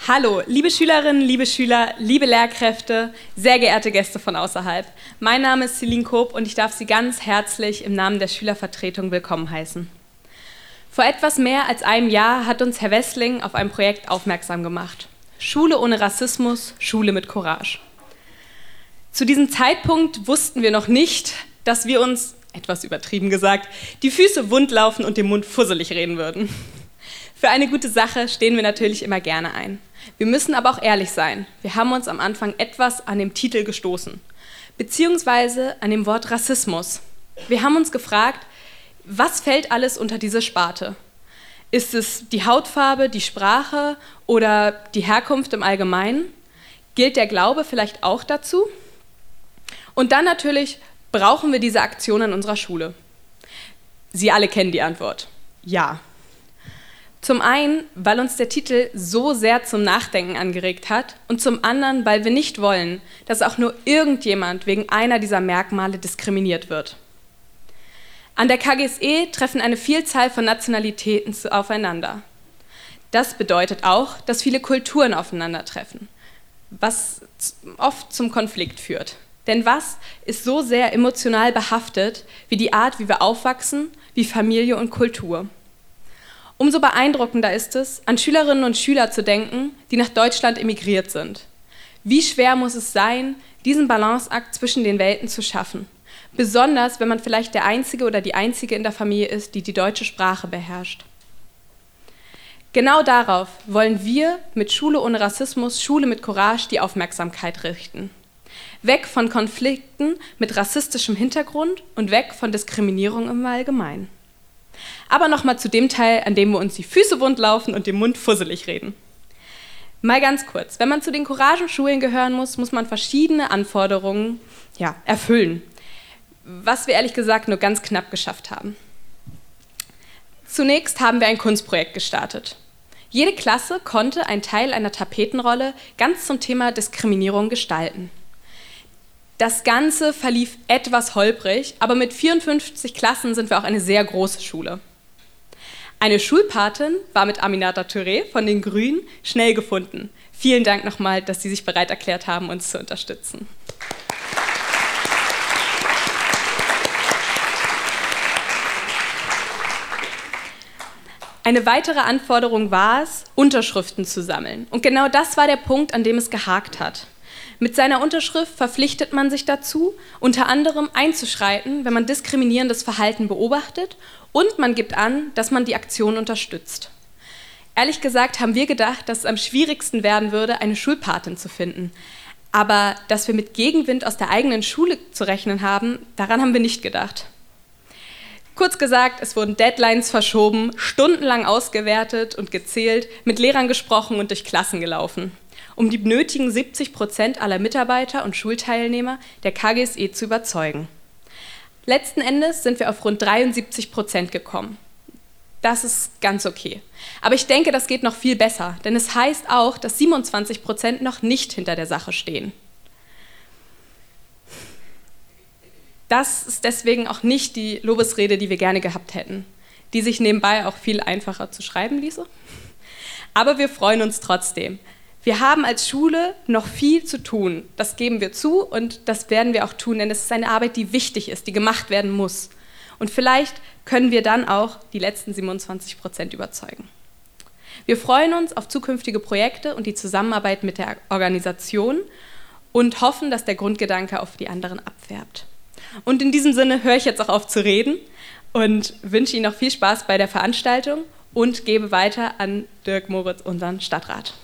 Hallo, liebe Schülerinnen, liebe Schüler, liebe Lehrkräfte, sehr geehrte Gäste von außerhalb. Mein Name ist Celine Koop und ich darf Sie ganz herzlich im Namen der Schülervertretung willkommen heißen. Vor etwas mehr als einem Jahr hat uns Herr Wessling auf ein Projekt aufmerksam gemacht. Schule ohne Rassismus, Schule mit Courage. Zu diesem Zeitpunkt wussten wir noch nicht, dass wir uns, etwas übertrieben gesagt, die Füße wund laufen und den Mund fusselig reden würden. Für eine gute Sache stehen wir natürlich immer gerne ein. Wir müssen aber auch ehrlich sein. Wir haben uns am Anfang etwas an dem Titel gestoßen, beziehungsweise an dem Wort Rassismus. Wir haben uns gefragt, was fällt alles unter diese Sparte? Ist es die Hautfarbe, die Sprache oder die Herkunft im Allgemeinen? Gilt der Glaube vielleicht auch dazu? Und dann natürlich, brauchen wir diese Aktion an unserer Schule? Sie alle kennen die Antwort. Ja. Zum einen, weil uns der Titel so sehr zum Nachdenken angeregt hat und zum anderen, weil wir nicht wollen, dass auch nur irgendjemand wegen einer dieser Merkmale diskriminiert wird. An der KGSE treffen eine Vielzahl von Nationalitäten aufeinander. Das bedeutet auch, dass viele Kulturen aufeinandertreffen, was oft zum Konflikt führt. Denn was ist so sehr emotional behaftet wie die Art, wie wir aufwachsen, wie Familie und Kultur? Umso beeindruckender ist es, an Schülerinnen und Schüler zu denken, die nach Deutschland emigriert sind. Wie schwer muss es sein, diesen Balanceakt zwischen den Welten zu schaffen? Besonders, wenn man vielleicht der Einzige oder die Einzige in der Familie ist, die die deutsche Sprache beherrscht. Genau darauf wollen wir mit Schule ohne Rassismus, Schule mit Courage die Aufmerksamkeit richten. Weg von Konflikten mit rassistischem Hintergrund und weg von Diskriminierung im Allgemeinen. Aber nochmal zu dem Teil, an dem wir uns die Füße wund laufen und den Mund fusselig reden. Mal ganz kurz, wenn man zu den Couragenschulen gehören muss, muss man verschiedene Anforderungen erfüllen, was wir ehrlich gesagt nur ganz knapp geschafft haben. Zunächst haben wir ein Kunstprojekt gestartet. Jede Klasse konnte einen Teil einer Tapetenrolle ganz zum Thema Diskriminierung gestalten. Das Ganze verlief etwas holprig, aber mit 54 Klassen sind wir auch eine sehr große Schule. Eine Schulpatin war mit Aminata Touré von den Grünen schnell gefunden. Vielen Dank nochmal, dass Sie sich bereit erklärt haben, uns zu unterstützen. Eine weitere Anforderung war es, Unterschriften zu sammeln. Und genau das war der Punkt, an dem es gehakt hat. Mit seiner Unterschrift verpflichtet man sich dazu, unter anderem einzuschreiten, wenn man diskriminierendes Verhalten beobachtet, und man gibt an, dass man die Aktion unterstützt. Ehrlich gesagt haben wir gedacht, dass es am schwierigsten werden würde, eine Schulpatin zu finden. Aber dass wir mit Gegenwind aus der eigenen Schule zu rechnen haben, daran haben wir nicht gedacht. Kurz gesagt, es wurden Deadlines verschoben, stundenlang ausgewertet und gezählt, mit Lehrern gesprochen und durch Klassen gelaufen, um die nötigen 70% aller Mitarbeiter und Schulteilnehmer der KGSE zu überzeugen. Letzten Endes sind wir auf rund 73% gekommen. Das ist ganz okay. Aber ich denke, das geht noch viel besser, denn es heißt auch, dass 27% noch nicht hinter der Sache stehen. Das ist deswegen auch nicht die Lobesrede, die wir gerne gehabt hätten, die sich nebenbei auch viel einfacher zu schreiben ließe. Aber wir freuen uns trotzdem. Wir haben als Schule noch viel zu tun, das geben wir zu und das werden wir auch tun, denn es ist eine Arbeit, die wichtig ist, die gemacht werden muss. Und vielleicht können wir dann auch die letzten 27% überzeugen. Wir freuen uns auf zukünftige Projekte und die Zusammenarbeit mit der Organisation und hoffen, dass der Grundgedanke auf die anderen abfärbt. Und in diesem Sinne höre ich jetzt auch auf zu reden und wünsche Ihnen noch viel Spaß bei der Veranstaltung und gebe weiter an Dirk Moritz, unseren Stadtrat.